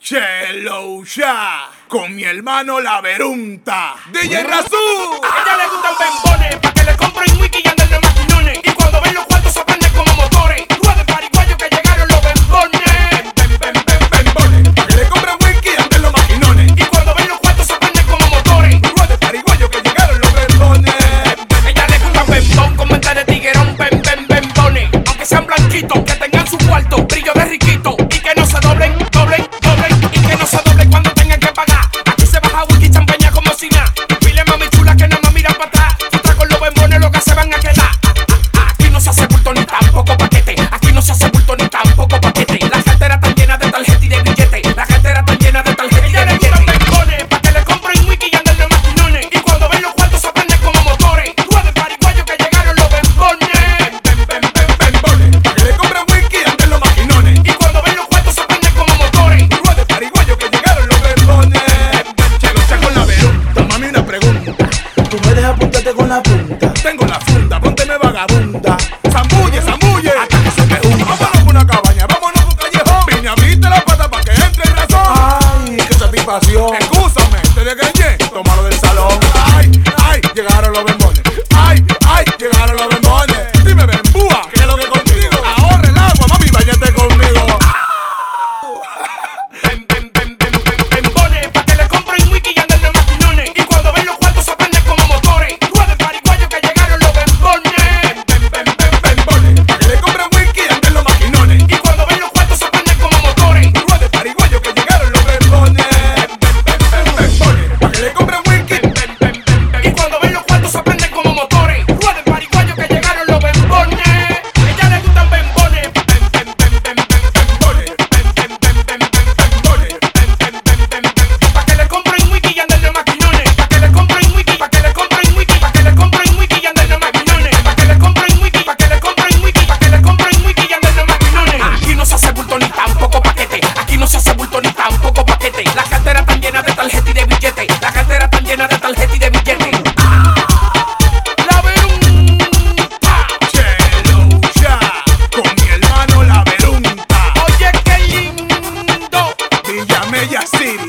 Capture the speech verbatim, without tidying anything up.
Chelo ya, con mi hermano La Verunta, D J Razú. A ella le gustan bembones, pa' que le compren wiki y anden de maquinones. Y cuando ven los cuartos se prenden como motores. Ruedas pariguayos que llegaron los bembones. Bem, bem, bem, bembones, pa' que le compren wiki y anden los maquinones. Y cuando ven los cuartos se prenden como motores. Ruedas pariguayos que llegaron los bembones. A ella le gustan bembón con mente de tiguerón, bem, bem, bembones. Aunque sean blanquitos, que tengan su cuarto, brillo de riquito. Y que no se doblen, doblen, doblen. Y que no se doblen cuando tengan que pagar. Aquí se baja wiki champaña como si nada. Pile mami chula que nada más mira para atrás. Otra con los bembones lo que se van a quedar. Aquí no se hace bulto ni tampoco paquete. Aquí no se hace bulto ni tampoco paquete. La cartera está llena de tarjeta y de billete. La cartera está llena de tarjeta y de billete. Bembones, pa' que le compren wiki y anden de maquinones. Y cuando ven los cuartos se prenden como motores. Ruedas pariguayos que llegaron los bembones. Bem, bem, bem, bembones, pa' que le compren wiki y anden los maquinones. Y cuando ven los cuartos se prenden como motores. Ruedas pariguayos que llegaron los bembones. Chelo ya con La Verunta, mami una pregunta. Tú me dejas apuntarte con la punta. Tengo la funda, pónteme vagabunda. Zambulle, zambulle, hasta que se me hunda. Vámonos por una cabaña, vámonos por un callejón. Vine a abrirte la pata pa' que entre en razón. Ay, qué satisfacción. Excúsame, te desgreñé, tómalo del salón. Ay, ay, llegaron los bembones. Ay, ay, llegaron los bembones. Dime, bembúa, ¿qué es lo que contigo? Ahorra el agua, mami, váyate conmigo. Bem, bem, bem, bem, bem, bembones, pa' que le compren wiki y anden de maquinones. Y cuando ven los cuartos se prenden como motores. Ruedas pariguayos que llegaron los bembones. Bem, bem, bem, bembones, pa' que le compren wiki y anden los maquinones. Y cuando ven los cuartos se prenden como motores. Ruedas pariguayos que llegaron los bembones. Bem, bem, bem, bembones, pa' que le compren wiki. Bem, bem, bem, bem. Y cuando ven los cuartos se prenden como motores. Ruedas pariguayos que llegaron los bembones. A ella le gustan bembones. Bem, bem, bem, bem, bem, bembones. Bem, bem, bem, bem, bem, bembones. Bem, bem, bem, bem, bem. Pa' que le compren wiki y anden de maquinones. Pa' que le compren wiki, pa' que le compren wiki, pa' que le compren wiki y anden de maquinones. Pa' que le compren wiki, pa' que le compren wiki, pa' que le compren wiki y anden de maquinones. Aquí no se hace bulto ni tampoco paquete. Aquí no se hace bulto ni tampoco paquete. La cartera está llena de tarjeta y de billete. La cartera está llena de tarjeta y de billete. La Verunta. Chelo ya, con mi hermano La Verunta. Oye, qué lindo. Villa Mella City.